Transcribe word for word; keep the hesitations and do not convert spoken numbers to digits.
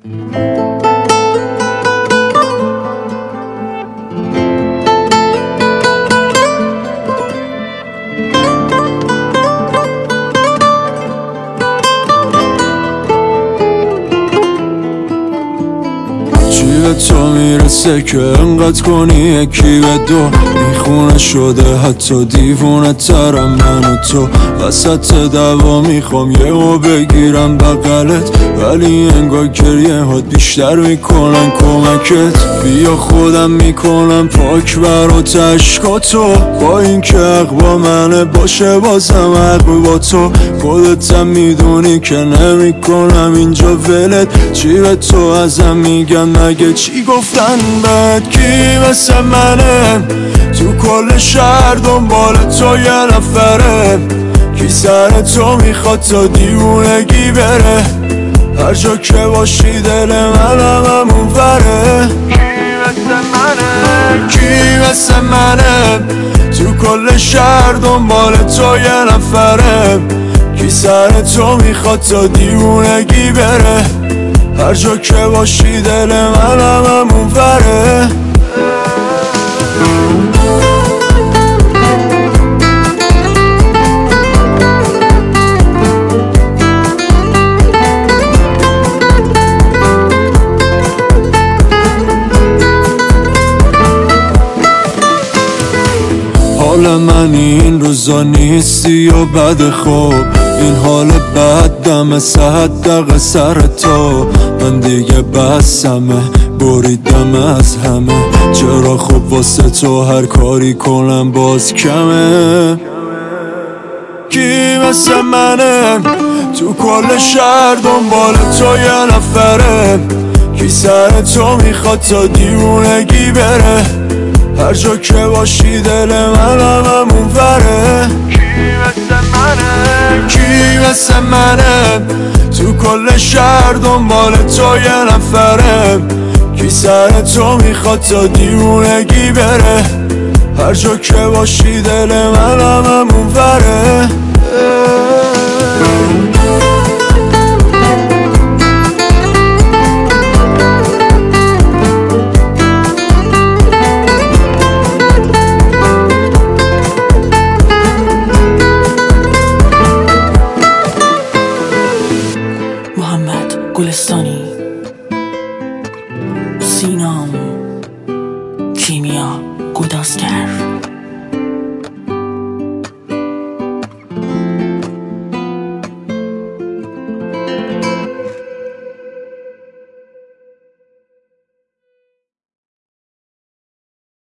به تو میرسه که انقدر کنی یکی به دو میخونه شده حتی دیوونه ترم من و تو وسط دوا میخوام یه و بگیرم بغلت ولی انگار گریه هات بیشتر میکنن کمکت بیا خودم میکنم پاک برات عشقاتو با این که حق با منه باشه بازم حق با تو خودتم میدونی که نمیکنم اینجا ولت چی به تو ازم میگن مگه چی گفتن بهت کی مثل منه تو کل شهر دنبال تو یه نفره کی سر تو میخواد تا دیوونگی بره هر جا که باشی دل منم همون وره کی مثل منه کی مثل منه تو کل شهر دنبال تو یه نفره کی سر تو میخواد تا دیوونگی بره هر جا که باشی دل منم همون وره حال من این روزا نیستی و بد خوب این حال بد دم صد دقیقه سر تو من دیگه بسمه بریدم از همه چرا خب واسه تو هر کاری کنم باز کمه کی مثل منه تو کل شهر دنبال تو یه نفره کی سر تو میخواد تا دیوونگی بره هر جا که باشی دل منم همون وره کی مثل منه کی مثل منه تو کل شهر دنبال تو یه نفره کی سر تو میخواد تا دیوونگی بره هر جا که باشی دل منم همون وره گلستانی سینام